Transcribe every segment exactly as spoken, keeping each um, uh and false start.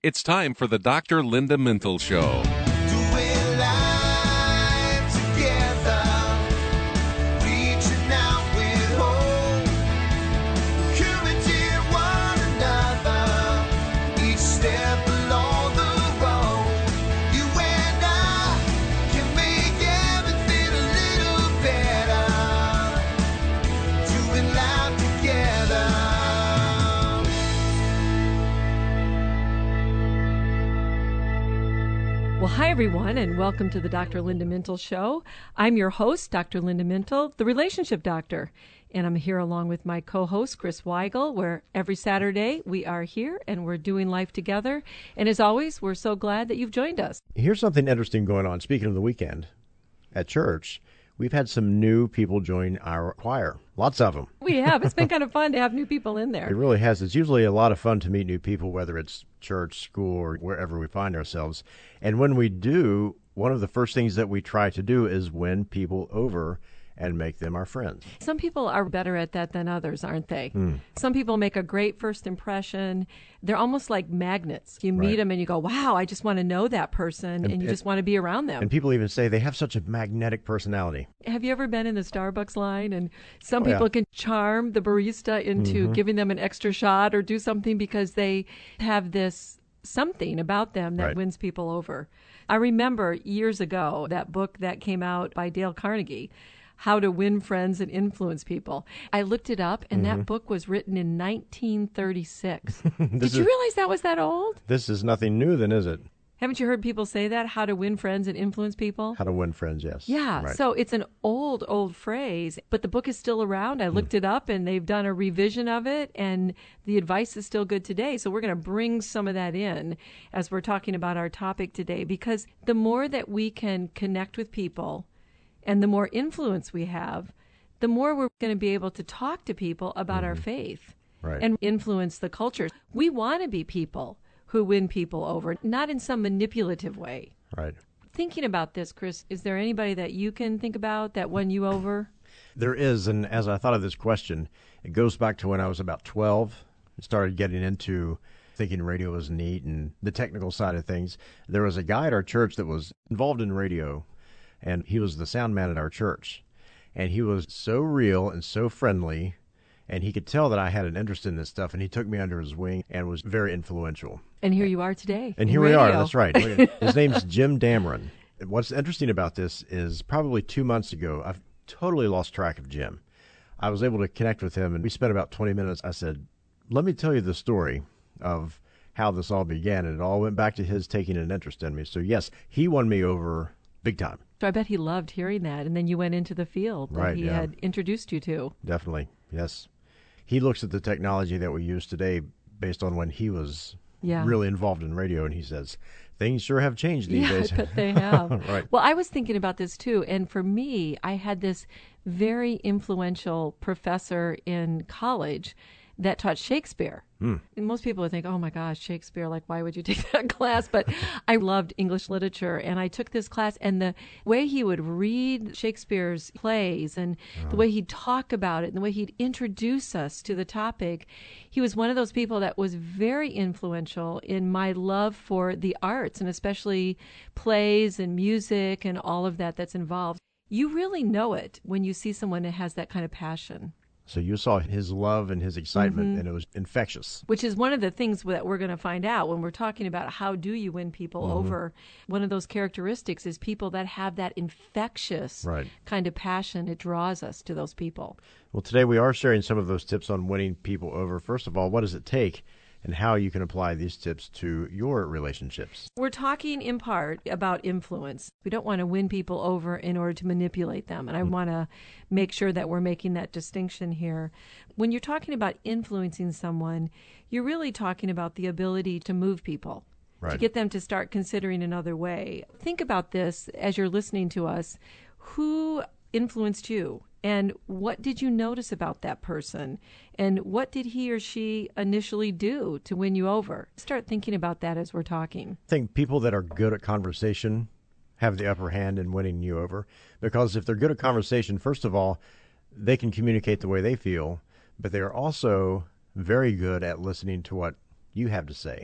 It's time for the Doctor Linda Mintle Show. Doing life together, reaching out with hope, encouraging one another, each step along the road. You and I can make everything a little better, doing life together. Well, hi, everyone, and welcome to the Doctor Linda Mintle Show. I'm your host, Doctor Linda Mintle, the relationship doctor, and I'm here along with my co-host, Chris Weigel, where every Saturday we are here and we're doing life together. And as always, we're so glad that you've joined us. Here's something interesting going on. Speaking of the weekend, at church, we've had some new people join our choir. Lots of them. We have. It's been kind of fun to have new people in It there. really has. It's usually a lot of fun to meet new people, whether it's church, school, or wherever we find ourselves. And when we do, one of the first things that we try to do is win people over and make them our friends. Some people are better at that than others, aren't they? Mm. Some people make a great first impression. They're almost like magnets. You meet Right. them and you go, wow, I just want to know that person, and, And- you and- just want to be around them. And people even say they have such a magnetic personality. Have you ever been in the Starbucks line and some Oh, yeah. people can charm the barista into Mhm. giving them an extra shot or do something because they have this something about them that Right. wins people over? I remember years ago that book that came out by Dale Carnegie, How to Win Friends and Influence People. I looked it up, and that book was written in nineteen thirty-six. Did This you is- realize that was that old? This is nothing new then, is it? Haven't you heard people say that? How to win friends and influence people? How to win friends, yes. Yeah, Right. so it's an old, old phrase, but the book is still around. I looked it up, and they've done a revision of it, and the advice is still good today. So we're going to bring some of that in as we're talking about our topic today, because the more that we can connect with people and the more influence we have, the more we're going to be able to talk to people about our faith Right. and influence the culture. We want to be people who win people over, not in some manipulative way. Right. Thinking about this, Chris, is there anybody that you can think about that won you over? There is, and as I thought of this question, it goes back to when I was about twelve and started getting into thinking radio was neat and the technical side of things. There was a guy at our church that was involved in radio, and he was the sound man at our church. And he was so real and so friendly, and he could tell that I had an interest in this stuff, and he took me under his wing and was very influential. And here you are today. And in here we are. radio. That's right. Look at- His name's Jim Dameron. What's interesting about this is probably two months ago, I've totally lost track of Jim. I was able to connect with him, and we spent about twenty minutes. I said, let me tell you the story of how this all began, and it all went back to his taking an interest in me. So, yes, he won me over big time. So I bet he loved hearing that. And then you went into the field that Right, he yeah. had introduced you to. Definitely, yes. He looks at the technology that we use today based on when he was Yeah. really involved in radio, and he says, things sure have changed these Yeah, days. I bet they have. Right. Well, I was thinking about this too. And for me, I had this very influential professor in college that taught Shakespeare. Hmm. And most people would think, oh my gosh, Shakespeare, like, why would you take that class? But I loved English literature, and I took this class, and the way he would read Shakespeare's plays and the way he'd talk about it and the way he'd introduce us to the topic, he was one of those people that was very influential in my love for the arts, and especially plays and music and all of that that's involved. You really know it when you see someone that has that kind of passion. So you saw his love and his excitement, Mm-hmm. and it was infectious. Which is one of the things that we're going to find out when we're talking about how do you win people Mm-hmm. over. One of those characteristics is people that have that infectious Right. kind of passion. It draws us to those people. Well, today we are sharing some of those tips on winning people over. First of all, what does it take, and how you can apply these tips to your relationships? We're talking in part about influence. We don't want to win people over in order to manipulate them. And I want to make sure that we're making that distinction here. When you're talking about influencing someone, you're really talking about the ability to move people, to Right. get them to start considering another way. Think about this as you're listening to us. Who influenced you? And what did you notice about that person? And what did he or she initially do to win you over? Start thinking about that as we're talking. I think people that are good at conversation have the upper hand in winning you over, because if they're good at conversation, first of all, they can communicate the way they feel, but they're also very good at listening to what you have to say.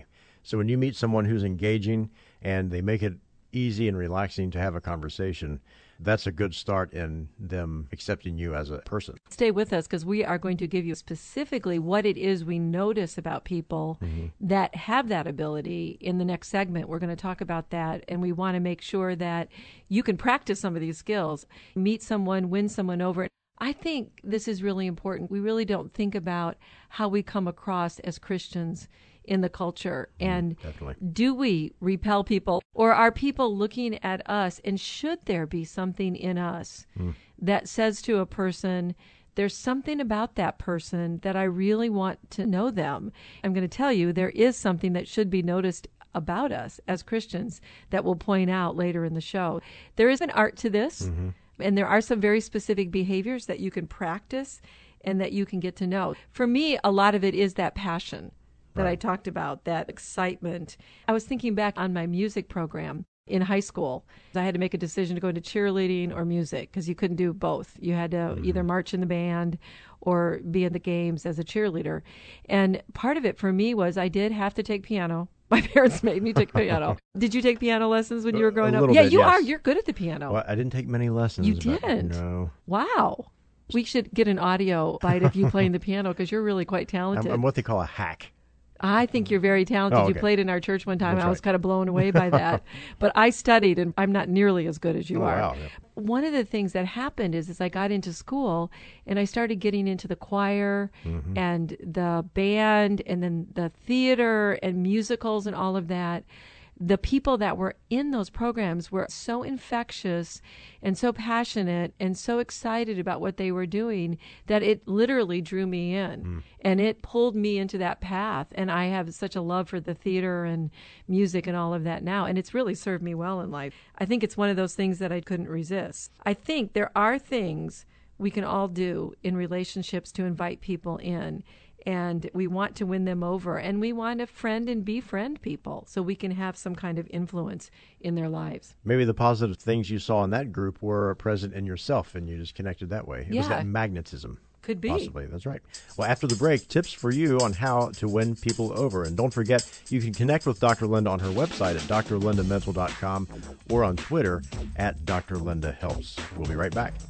So when you meet someone who's engaging and they make it easy and relaxing to have a conversation, that's a good start in them accepting you as a person. Stay with us because we are going to give you specifically what it is we notice about people mm-hmm. that have that ability. In the next segment, we're going to talk about that, and we want to make sure that you can practice some of these skills. Meet someone, win someone over. I think this is really important. We really don't think about how we come across as Christians in the culture. And Definitely. Do we repel people, or are people looking at us, and should there be something in us mm. that says to a person, there's something about that person that I really want to know them? I'm going to tell you, there is something that should be noticed about us as Christians that we'll point out later in the show. There is an art to this, mm-hmm. and there are some very specific behaviors that you can practice and that you can get to know. For me, a lot of it is that passion that right. I talked about, that excitement. I was thinking back on my music program in high school. I had to make a decision to go into cheerleading or music because you couldn't do both. You had to mm-hmm. either march in the band or be in the games as a cheerleader. And part of it for me was I did have to take piano. My parents made me take piano. Did you take piano lessons when you were growing a up? Little Yeah, bit, you yes. are. You're good at the piano. Well, I didn't take many lessons. You but didn't? No. Wow. We should get an audio bite of you playing the piano because you're really quite talented. I'm, I'm what they call a hack. I think you're very talented. Oh, okay. You played in our church one time, That's and I was right. kind of blown away by that. But I studied, and I'm not nearly as good as you oh, are. Wow, yeah. One of the things that happened is, as I got into school, and I started getting into the choir mm-hmm. and the band, and then the theater and musicals and all of that, the people that were in those programs were so infectious and so passionate and so excited about what they were doing that it literally drew me in mm. and it pulled me into that path. And I have such a love for the theater and music and all of that now. And it's really served me well in life. I think it's one of those things that I couldn't resist. I think there are things we can all do in relationships to invite people in. And we want to win them over, and we want to friend and befriend people so we can have some kind of influence in their lives. Maybe the positive things you saw in that group were present in yourself, and you just connected that way. It yeah. was that magnetism. Could be. Possibly, that's right. Well, after the break, tips for you on how to win people over. And don't forget, you can connect with Doctor Linda on her website at d r linda mental dot com or on Twitter at Doctor Linda Helps. We'll be right back.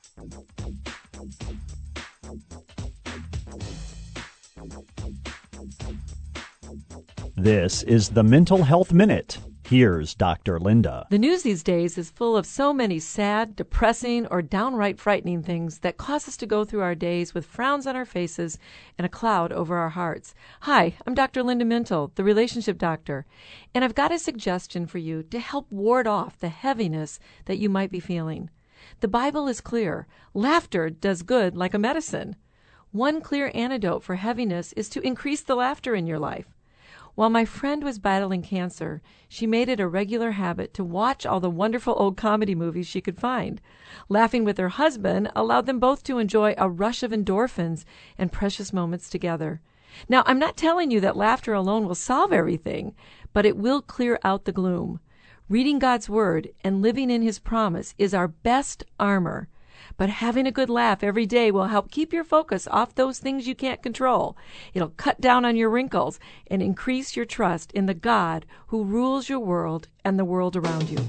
This is the Mental Health Minute. Here's Doctor Linda. The news these days is full of so many sad, depressing, or downright frightening things that cause us to go through our days with frowns on our faces and a cloud over our hearts. Hi, I'm Doctor Linda Mintle, the relationship doctor, and I've got a suggestion for you to help ward off the heaviness that you might be feeling. The Bible is clear. Laughter does good like a medicine. One clear antidote for heaviness is to increase the laughter in your life. While my friend was battling cancer, she made it a regular habit to watch all the wonderful old comedy movies she could find. Laughing with her husband allowed them both to enjoy a rush of endorphins and precious moments together. Now, I'm not telling you that laughter alone will solve everything, but it will clear out the gloom. Reading God's Word and living in His promise is our best armor. But having a good laugh every day will help keep your focus off those things you can't control. It'll cut down on your wrinkles and increase your trust in the God who rules your world and the world around you.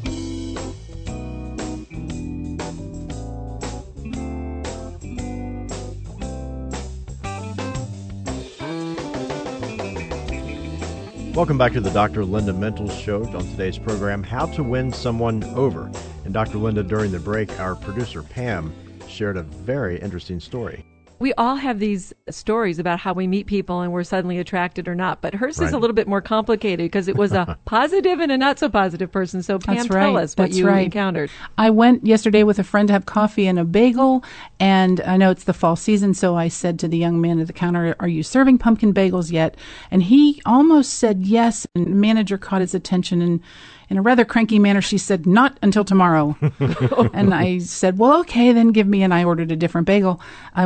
Welcome back to the Doctor Linda Mental Show. On today's program, How to Win Someone Over. And Doctor Linda, during the break, our producer Pam shared a very interesting story. We all have these stories about how we meet people and we're suddenly attracted or not, but hers right. is a little bit more complicated because it was a positive and a not so positive person. So Pam, That's tell right. us what That's you right. encountered. I went yesterday with a friend to have coffee and a bagel, and I know it's the fall season, so I said to the young man at the counter, "Are you serving pumpkin bagels yet?" And he almost said yes, and the manager caught his attention, and in a rather cranky manner, she said, "Not until tomorrow." And I said, "Well, okay, then give me," and I ordered a different bagel. I went about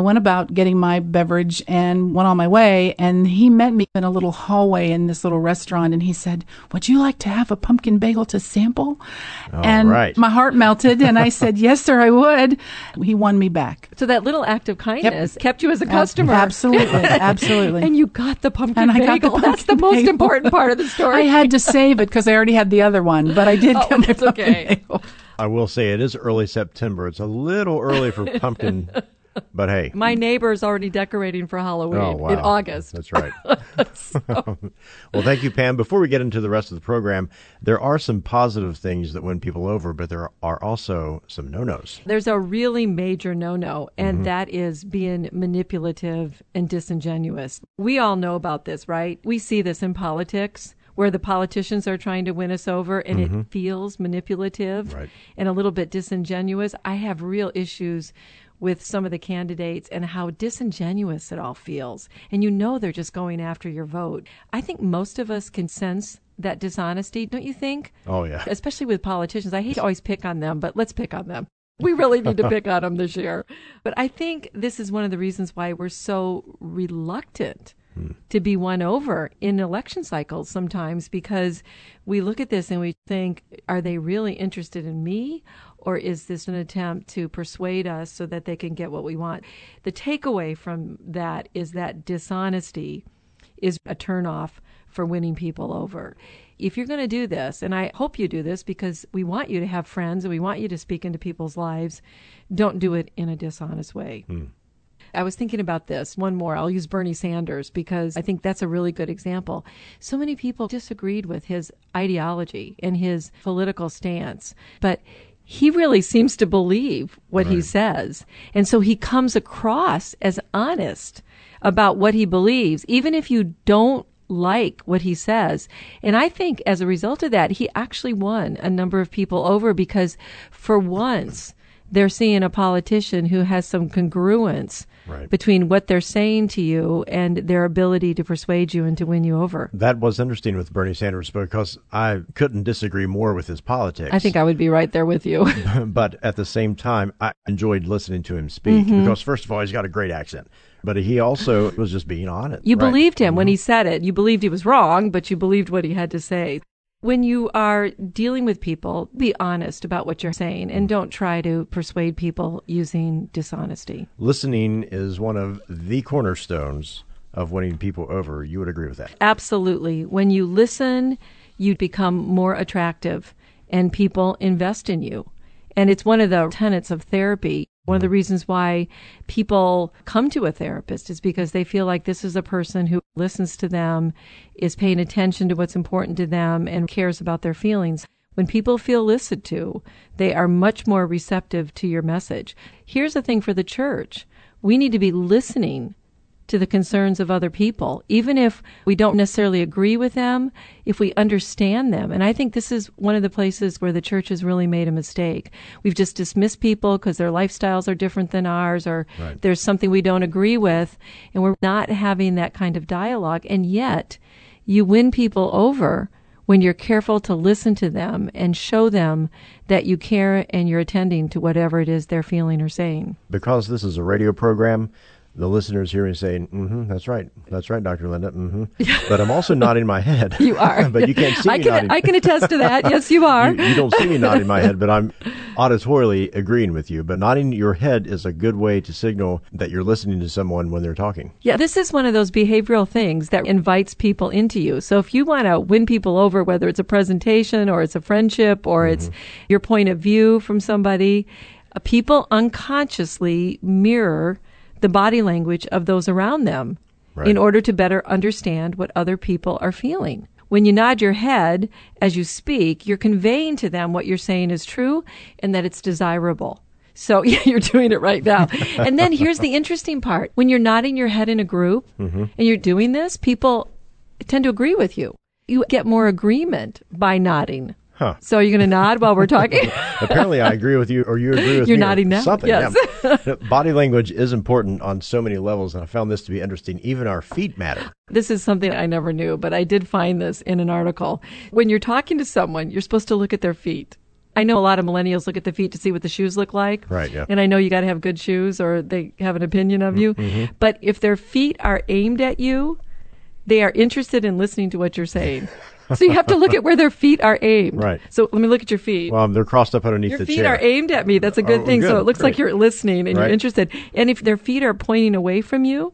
out getting my beverage and went on my way. And he met me in a little hallway in this little restaurant. And he said, would you like to have a pumpkin bagel to sample? All and right. my heart melted. And I said, yes, sir, I would. He won me back. So that little act of kindness yep. kept you as a customer. Absolutely. Absolutely. And you got the pumpkin and I bagel. Got the pumpkin That's the most bagel. important part of the story. I had to save it because I already had the other one, but I did oh, get my that's pumpkin okay. bagel. I will say it is early September. It's a little early for pumpkin, but hey. My neighbor's already decorating for Halloween oh, wow. in August. That's right. so. Well, thank you, Pam. Before we get into the rest of the program, there are some positive things that win people over, but there are also some no-nos. There's a really major no-no, and Mm-hmm. that is being manipulative and disingenuous. We all know about this, right? We see this in politics, where the politicians are trying to win us over and Mm-hmm. it feels manipulative Right. and a little bit disingenuous. I have real issues with some of the candidates and how disingenuous it all feels. And you know they're just going after your vote. I think most of us can sense that dishonesty, don't you think? Oh, yeah. Especially with politicians. I hate to always pick on them, but let's pick on them. We really need to pick on them this year. But I think this is one of the reasons why we're so reluctant to be won over in election cycles sometimes, because we look at this and we think, are they really interested in me? Or is this an attempt to persuade us so that they can get what we want? The takeaway from that is that dishonesty is a turnoff for winning people over. If you're going to do this, and I hope you do this because we want you to have friends and we want you to speak into people's lives, don't do it in a dishonest way. Hmm. I was thinking about this. One more. I'll use Bernie Sanders because I think that's a really good example. So many people disagreed with his ideology and his political stance, but he really seems to believe what right. he says. And so he comes across as honest about what he believes, even if you don't like what he says. And I think as a result of that, he actually won a number of people over because for once, they're seeing a politician who has some congruence right. between what they're saying to you and their ability to persuade you and to win you over. That was interesting with Bernie Sanders because I couldn't disagree more with his politics. I think I would be right there with you. But at the same time, I enjoyed listening to him speak mm-hmm. because, first of all, he's got a great accent. But he also was just being honest. You right? believed him mm-hmm. when he said it. You believed he was wrong, but you believed what he had to say. When you are dealing with people, be honest about what you're saying and don't try to persuade people using dishonesty. Listening is one of the cornerstones of winning people over. You would agree with that? Absolutely. When you listen, you become more attractive and people invest in you. And it's one of the tenets of therapy. One of the reasons why people come to a therapist is because they feel like this is a person who listens to them, is paying attention to what's important to them, and cares about their feelings. When people feel listened to, they are much more receptive to your message. Here's the thing for the church. We need to be listening to the concerns of other people, even if we don't necessarily agree with them, if we understand them. And I think this is one of the places where the church has really made a mistake. We've just dismissed people because their lifestyles are different than ours, or right. there's something we don't agree with, and we're not having that kind of dialogue. And yet, you win people over when you're careful to listen to them and show them that you care and you're attending to whatever it is they're feeling or saying. Because this is a radio program, the listeners hear me saying, mm-hmm, that's right. That's right, Doctor Linda. Mm-hmm. But I'm also nodding my head. You are. But you can't see I me can, nodding. I can attest to that. Yes, you are. you, you don't see me nodding my head, but I'm auditorily agreeing with you. But nodding your head is a good way to signal that you're listening to someone when they're talking. Yeah, this is one of those behavioral things that invites people into you. So if you want to win people over, whether it's a presentation or it's a friendship or mm-hmm. it's your point of view from somebody, uh, people unconsciously mirror the body language of those around them right. in order to better understand what other people are feeling. When you nod your head as you speak, you're conveying to them what you're saying is true and that it's desirable. So yeah, you're doing it right now. And then here's the interesting part. When you're nodding your head in a group mm-hmm. and you're doing this, people tend to agree with you. You get more agreement by nodding. Huh. So you're going to nod while we're talking? Apparently I agree with you, or you agree with You're me. You're nodding now? Something. Yes. Yeah. Body language is important on so many levels, and I found this to be interesting. Even our feet matter. This is something I never knew, but I did find this in an article. When you're talking to someone, you're supposed to look at their feet. I know a lot of millennials look at the feet to see what the shoes look like. Right, yeah. And I know you got to have good shoes or they have an opinion of you. Mm-hmm. But if their feet are aimed at you, they are interested in listening to what you're saying. So you have to look at where their feet are aimed. Right. So let me look at your feet. Well, they're crossed up underneath Your the feet chair. are aimed at me. That's a good Oh, thing. So good. it looks like Great. you're listening and Right. you're interested. And if their feet are pointing away from you,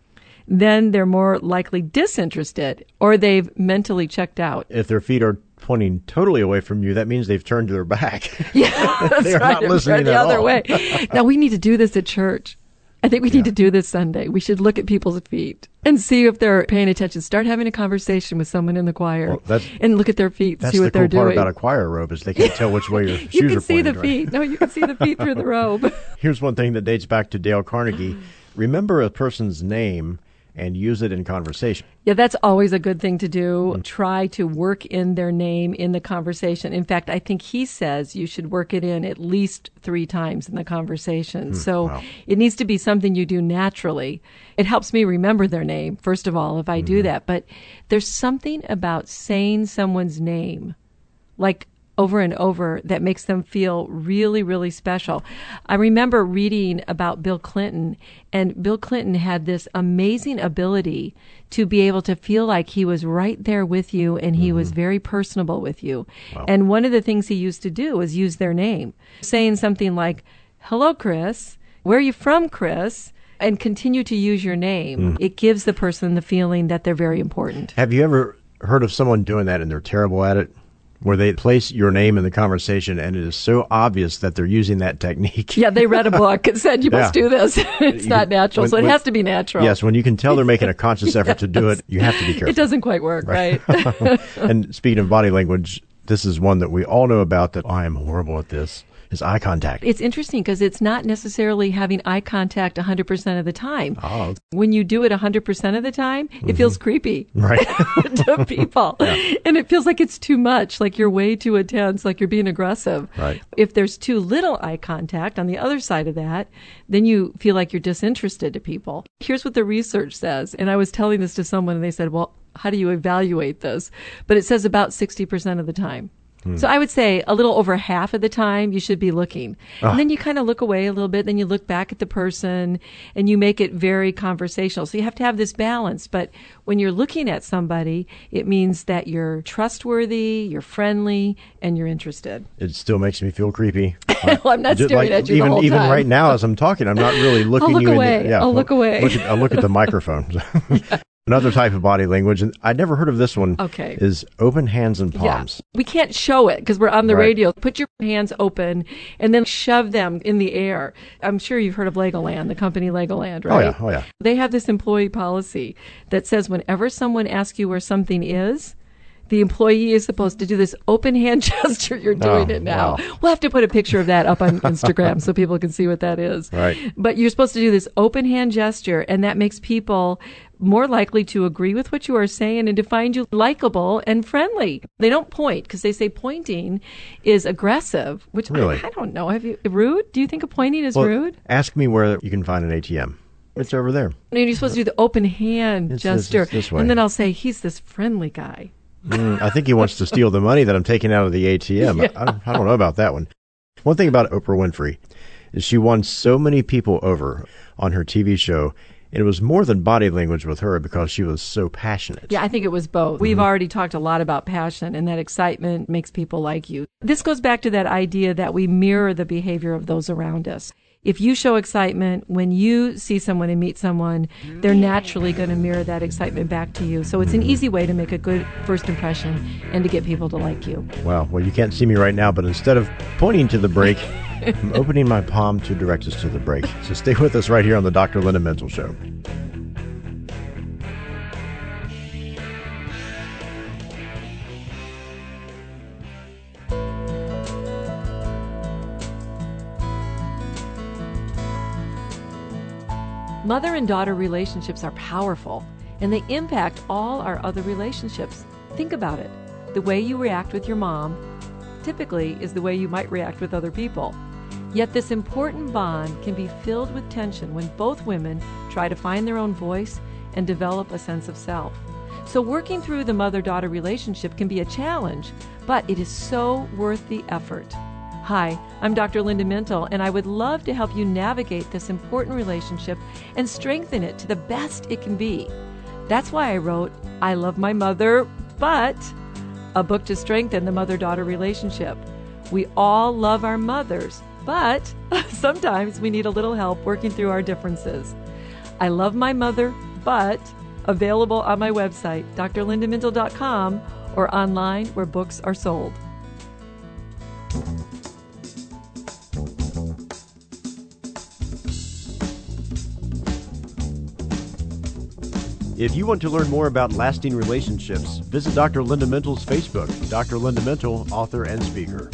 then they're more likely disinterested or they've mentally checked out. If their feet are pointing totally away from you, that means they've turned their back. Yeah, that's They are right. not They're listening the at other all. way. Now we need to do this at church. I think we need to do this Sunday. We should look at people's feet and see if they're paying attention. Start having a conversation with someone in the choir Well, that's- and look at their feet, That's see the what cool they're part doing. about a choir robe is they can't tell which way your shoes you are can see the pointed, right? feet. No, you can see the feet through the robe. Here's one thing that dates back to Dale Carnegie. Remember a person's name and use it in conversation. Yeah, that's always a good thing to do. Try to work in their name in the conversation. In fact, I think he says you should work it in at least three times in the conversation. so wow. it needs to be something you do naturally. It helps me remember their name, first of all, if I do that. But there's something about saying someone's name, like over and over, that makes them feel really, really special. I remember reading about Bill Clinton, and Bill Clinton had this amazing ability to be able to feel like he was right there with you and he was very personable with you. And one of the things he used to do was use their name, saying something like, "Hello, Chris. Where are you from, Chris?" And continue to use your name. It gives the person the feeling that they're very important. Have you ever heard of someone doing that and they're terrible at it? Where they place your name in the conversation and it is so obvious that they're using that technique. Yeah, they read a book and said, you must Yeah. do this. It's You- not natural, when- so it when- has to be natural. Yes, when you can tell they're making a conscious effort to do it, you have to be careful. It doesn't quite work, right? And speaking of body language, this is one that we all know about that I am horrible at this, is eye contact. It's interesting because it's not necessarily having eye contact one hundred percent of the time. Oh. When you do it one hundred percent of the time, it feels creepy Right. to people. And it feels like it's too much, like you're way too intense, like you're being aggressive. Right. If there's too little eye contact on the other side of that, then you feel like you're disinterested to people. Here's what the research says. And I was telling this to someone and they said, well, how do you evaluate this? But it says about sixty percent of the time. So I would say a little over half of the time you should be looking. And then you kind of look away a little bit, then you look back at the person and you make it very conversational. So you have to have this balance. But when you're looking at somebody, it means that you're trustworthy, you're friendly, and you're interested. It still makes me feel creepy. Well, I'm not Just staring like, at you even, the whole even time. right now as I'm talking, I'm not really looking look you away. in the, yeah, I'll look away. Look at, I'll look at the microphone. Another type of body language, and I'd never heard of this one, Okay. is open hands and palms. Yeah. We can't show it because we're on the Right. radio. Put your hands open and then shove them in the air. I'm sure you've heard of Legoland, the company Legoland, right? Oh, yeah. Oh, yeah. They have this employee policy that says whenever someone asks you where something is, the employee is supposed to do this open hand gesture. You're doing Oh, it now. wow. We'll have to put a picture of that up on Instagram so people can see what that is. Right. But you're supposed to do this open hand gesture, and that makes people more likely to agree with what you are saying and to find you likable and friendly. They don't point because they say pointing is aggressive, which Really? I, I don't know. Have you rude? Do you think a pointing is Well, rude? ask me where you can find an A T M. It's over there. No, you're supposed to do the open hand It's this- gesture, it's this way. and then I'll say he's this friendly guy. Mm, I think he wants to steal the money that I'm taking out of the A T M. I, I, don't, I don't know about that one. One thing about Oprah Winfrey is she won so many people over on her T V show, and it was more than body language with her because she was so passionate. Yeah, I think it was both. We've already talked a lot about passion, and that excitement makes people like you. This goes back to that idea that we mirror the behavior of those around us. If you show excitement when you see someone and meet someone, they're naturally going to mirror that excitement back to you. So it's an easy way to make a good first impression and to get people to like you. Wow. Well, you can't see me right now, but instead of pointing to the break, I'm opening my palm to direct us to the break. So stay with us right here on the Doctor Linda Mental Show. Mother and daughter relationships are powerful, and they impact all our other relationships. Think about it. The way you react with your mom typically is the way you might react with other people. Yet this important bond can be filled with tension when both women try to find their own voice and develop a sense of self. So working through the mother-daughter relationship can be a challenge, but it is so worth the effort. Hi, I'm Doctor Linda Mintle, and I would love to help you navigate this important relationship and strengthen it to the best it can be. That's why I wrote I Love My Mother, But, a book to strengthen the mother-daughter relationship. We all love our mothers, but sometimes we need a little help working through our differences. I Love My Mother, But, available on my website, d r linda mintle dot com, or online where books are sold. If you want to learn more about lasting relationships, visit Doctor Linda Mintle's Facebook, Doctor Linda Mintle, author and speaker.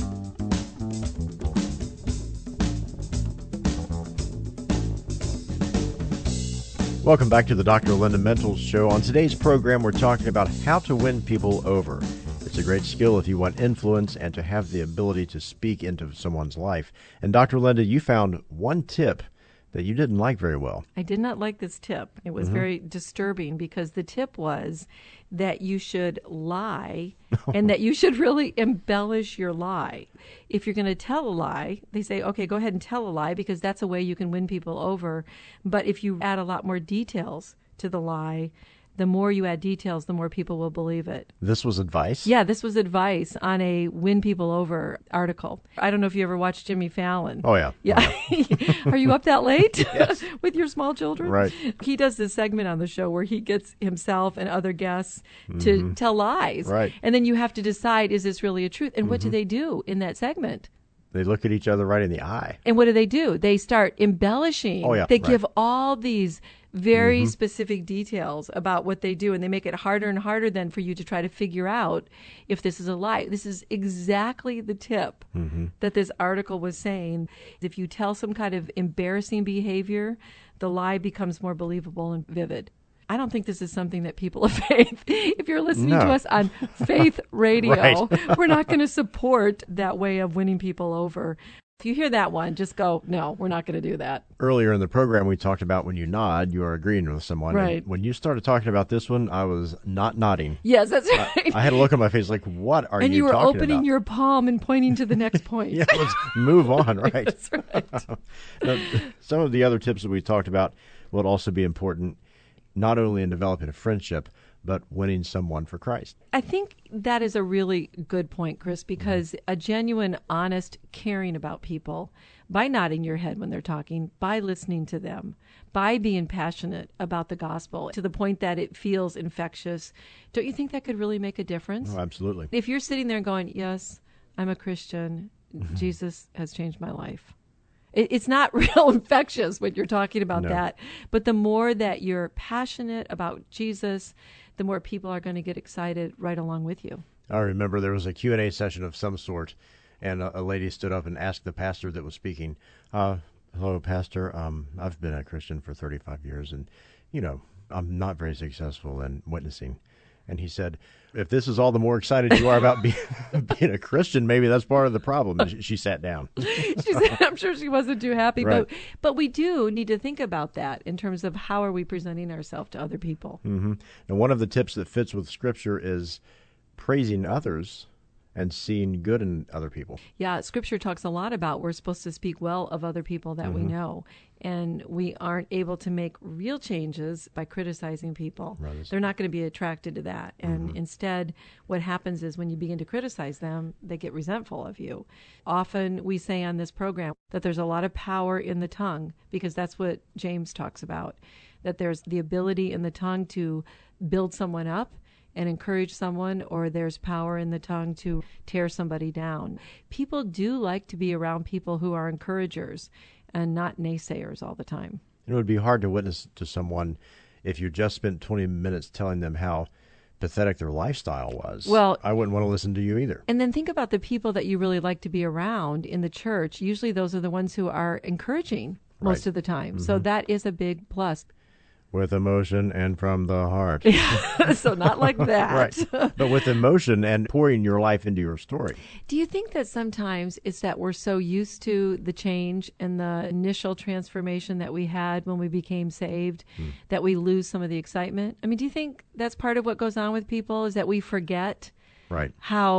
Welcome back to the Doctor Linda Mintle Show. On today's program, we're talking about how to win people over. It's a great skill if you want influence and to have the ability to speak into someone's life. And Doctor Linda, you found one tip that you didn't like very well. I did not like this tip. It was mm-hmm. very disturbing because the tip was that you should lie and that you should really embellish your lie. If you're going to tell a lie, they say, okay, go ahead and tell a lie because that's a way you can win people over. But if you add a lot more details to the lie, the more you add details, the more people will believe it. This was advice? Yeah, this was advice on a Win People Over article. I don't know if you ever watched Jimmy Fallon. Oh, yeah. Yeah. Are you up that late? Yes. With your small children? Right. He does this segment on the show where he gets himself and other guests to mm-hmm. tell lies. Right. And then you have to decide, is this really a truth? And mm-hmm. what do they do in that segment? They look at each other right in the eye. And what do they do? They start embellishing. Oh, yeah. They right. give all these very mm-hmm. specific details about what they do, and they make it harder and harder then for you to try to figure out if this is a lie. This is exactly the tip mm-hmm. that this article was saying. If you tell some kind of embarrassing behavior, the lie becomes more believable and vivid. I don't think this is something that people of faith, if you're listening no. to us on Faith Radio, right. we're not going to support that way of winning people over. If you hear that one, just go, no, we're not going to do that. Earlier in the program, we talked about when you nod, you are agreeing with someone. Right. And when you started talking about this one, I was not nodding. Yes, that's right. I, I had a look on my face like, what are and you, you talking about? And you were opening your palm and pointing to the next point. Yeah, let's move on, right? That's right. Now, some of the other tips that we talked about will also be important, not only in developing a friendship, but winning someone for Christ. I think that is a really good point, Chris, because mm-hmm. a genuine, honest caring about people, by nodding your head when they're talking, by listening to them, by being passionate about the gospel to the point that it feels infectious, don't you think that could really make a difference? Oh, absolutely. If you're sitting there going, yes, I'm a Christian, mm-hmm. Jesus has changed my life. It's not real infectious when you're talking about no. that. But the more that you're passionate about Jesus, the more people are going to get excited right along with you. I remember there was a Q and A session of some sort, and a, a lady stood up and asked the pastor that was speaking, uh, hello, Pastor, um, I've been a Christian for thirty-five years, and, you know, I'm not very successful in witnessing. And he said, if this is all the more excited you are about being, being a Christian, maybe that's part of the problem. And she, she sat down. She said, I'm sure she wasn't too happy. Right. But but we do need to think about that in terms of how are we presenting ourselves to other people. Mm-hmm. And one of the tips that fits with Scripture is praising others and seeing good in other people. Yeah, Scripture talks a lot about we're supposed to speak well of other people that mm-hmm. we know. And we aren't able to make real changes by criticizing people. Right. They're not going to be attracted to that. And mm-hmm. instead, what happens is when you begin to criticize them, they get resentful of you. Often we say on this program that there's a lot of power in the tongue, because that's what James talks about, that there's the ability in the tongue to build someone up and encourage someone, or there's power in the tongue to tear somebody down. People do like to be around people who are encouragers and not naysayers all the time. It would be hard to witness to someone if you just spent twenty minutes telling them how pathetic their lifestyle was. Well, I wouldn't want to listen to you either. And then think about the people that you really like to be around in the church. Usually those are the ones who are encouraging most right. of the time. Mm-hmm. So that is a big plus. With emotion and from the heart. So not like that. Right. But with emotion and pouring your life into your story. Do you think that sometimes it's that we're so used to the change and the initial transformation that we had when we became saved hmm. that we lose some of the excitement? I mean, do you think that's part of what goes on with people, is that we forget right. how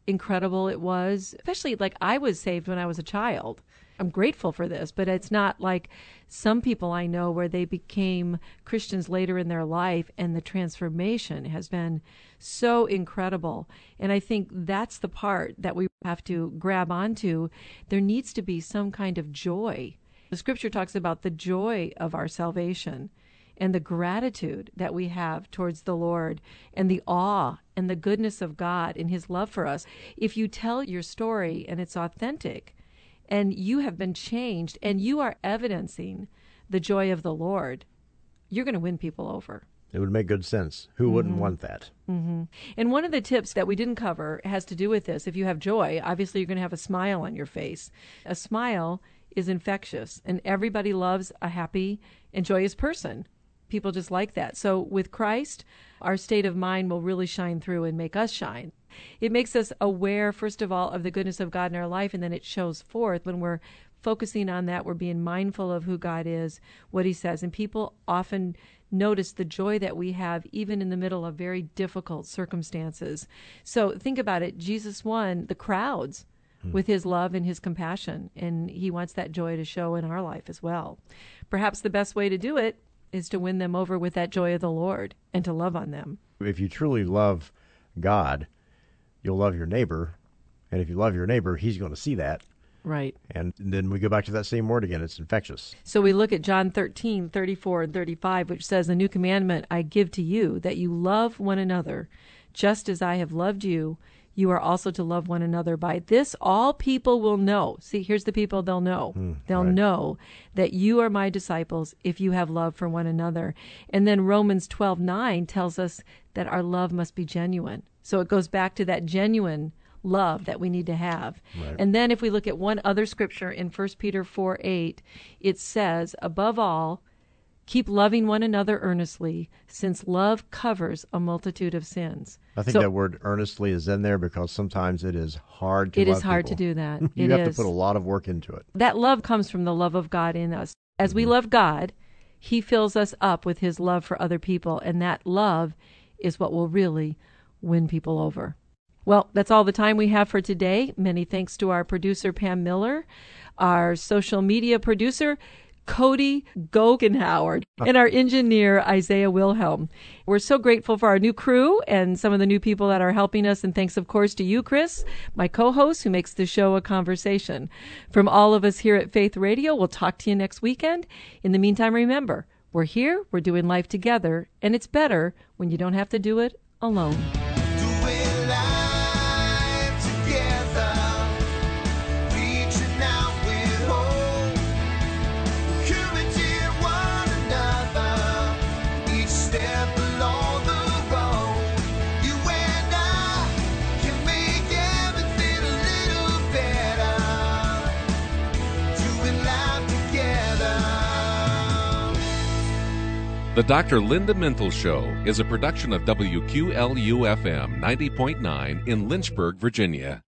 incredible it was, especially like I was saved when I was a child. I'm grateful for this, but it's not like some people I know where they became Christians later in their life, and the transformation has been so incredible. And I think that's the part that we have to grab onto. There needs to be some kind of joy. The scripture talks about the joy of our salvation and the gratitude that we have towards the Lord and the awe and the goodness of God and his love for us. If you tell your story and it's authentic, and you have been changed, and you are evidencing the joy of the Lord, you're going to win people over. It would make good sense. Who mm-hmm. wouldn't want that? Mm-hmm. And one of the tips that we didn't cover has to do with this. If you have joy, obviously you're going to have a smile on your face. A smile is infectious, and everybody loves a happy and joyous person. People just like that. So with Christ, our state of mind will really shine through and make us shine. It makes us aware, first of all, of the goodness of God in our life, and then it shows forth. When we're focusing on that, we're being mindful of who God is, what he says. And people often notice the joy that we have even in the middle of very difficult circumstances. So think about it. Jesus won the crowds hmm. with his love and his compassion, and he wants that joy to show in our life as well. Perhaps the best way to do it is to win them over with that joy of the Lord and to love on them. If you truly love God, you'll love your neighbor. And if you love your neighbor, he's going to see that. Right. And then we go back to that same word again. It's infectious. So we look at John thirteen, thirty-four and thirty-five, which says, "A new commandment I give to you, that you love one another, just as I have loved you. You are also to love one another. By this all people will know." See, here's the people they'll know. Mm, they'll right. know that you are my disciples if you have love for one another. And then Romans twelve nine tells us that our love must be genuine. So it goes back to that genuine love that we need to have. Right. And then if we look at one other scripture in First Peter four eight, it says, "Above all, keep loving one another earnestly, since love covers a multitude of sins." I think so, that word earnestly is in there because sometimes it is hard to It love is hard people. to do that. you it have is. to put a lot of work into it. That love comes from the love of God in us. As mm-hmm. we love God, he fills us up with his love for other people, and that love is what will really win people over. Well, that's all the time we have for today. Many thanks to our producer, Pam Miller, our social media producer, Cody Gogenhauer, and our engineer, Isaiah Wilhelm. We're so grateful for our new crew and some of the new people that are helping us. And thanks, of course, to you, Chris, my co-host, who makes the show a conversation. From all of us here at Faith Radio, we'll talk to you next weekend. In the meantime, remember, we're here, we're doing life together, and it's better when you don't have to do it alone. Doing life together, reaching out with hope, encouraging one another, each step along the road. You and I can make everything a little better, doing life together. The Doctor Linda Mintle Show is a production of W Q L U F M ninety point nine in Lynchburg, Virginia.